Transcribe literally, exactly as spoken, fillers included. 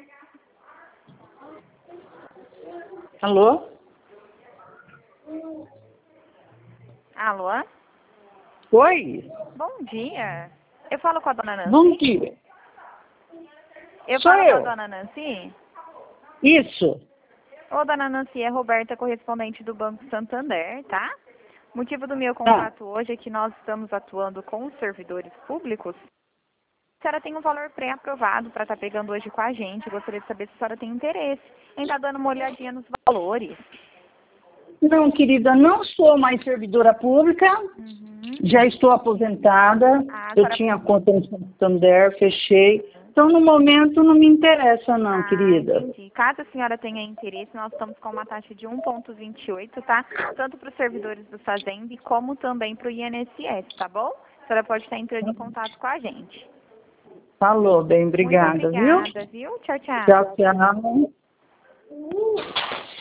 Alô? Alô? Oi? Bom dia. Eu falo com a dona Nancy? Bom dia. Eu Sou falo eu. com a dona Nancy? Isso. Ô, dona Nancy, é Roberta, correspondente do Banco Santander, tá? O motivo do meu Tá. contato hoje é que nós estamos atuando com os servidores públicos. A senhora tem um valor pré-aprovado para estar pegando hoje com a gente. Eu gostaria de saber se a senhora tem interesse em estar dando uma olhadinha nos valores. Não, querida, não sou mais servidora pública. Uhum. Já estou aposentada. Ah, a Eu senhora... tinha conta no Santander, fechei. Então, no momento, não me interessa, não, Ah, querida. entendi. Caso a senhora tenha interesse, nós estamos com uma taxa de um vírgula vinte e oito, tá? Tanto para os servidores do Fazenda como também para o I N S S, tá bom? A senhora pode estar entrando em contato com a gente. Falou, bem, Muito obrigada, viu? obrigada, viu? Tchau, tchau. Tchau, tchau.